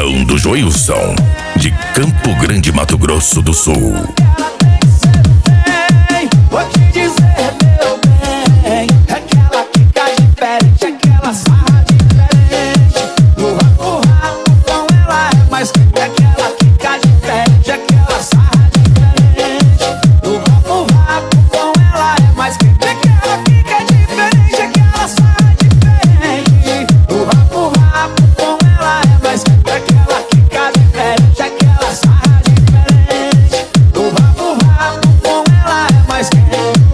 Paredão do Joilson, de Campo Grande, Mato Grosso do Sul. Vou te dizer, meu bem, é que ela fica diferente, é que ela sarra diferente. No rabo com ela é mais quente, é que ela fica diferente, é que ela sarra diferente. No rabo com ela é mais quente, é que ela fica diferente, é que ela sarra diferente. No rabo com ela é mais quente, é que ela fica diferente, é que ela sarra diferente. No rabo com ela é mais quente.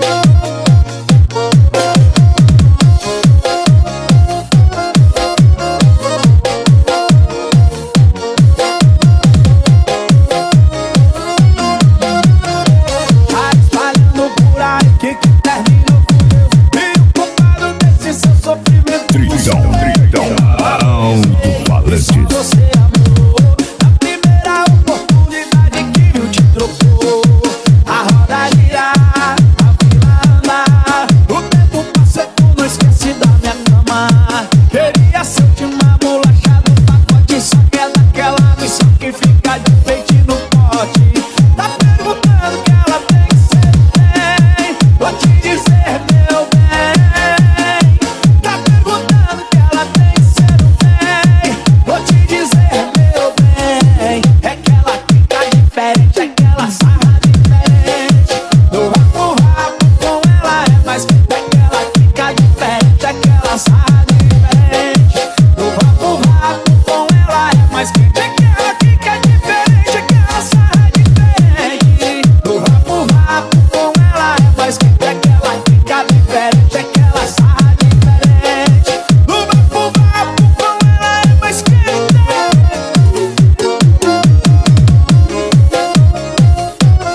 Espalhando por aí que terminou com Deus. E o culpado desse seu sofrimento. Tridão Alto-Falantes. Você amou na primeira oportunidade que viu te trocou. A roda girar, a fila andar. O tempo passa e tu não esquece da minha cama. Queria ser de uma bolacha do pacote, só que é daquela missão que fica de peito no pote. Tá perguntando que ela tem que ser bem. Vou te dizer, meu bem. Tá perguntando que ela tem que ser bem. Vou te dizer, meu bem. É que ela fica diferente, é que ela sarra diferente. No rabo com ela é mais quente, é que ela fica diferente, é que ela sarra diferente. No rabo com ela é mais quente, é que ela fica diferente, é que ela sarra diferente. No rabo com ela é mais quente, é que ela fica diferente, é que ela sarra diferente. No rabo com ela é mais quente.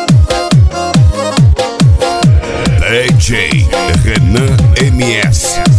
DJ Renan MS.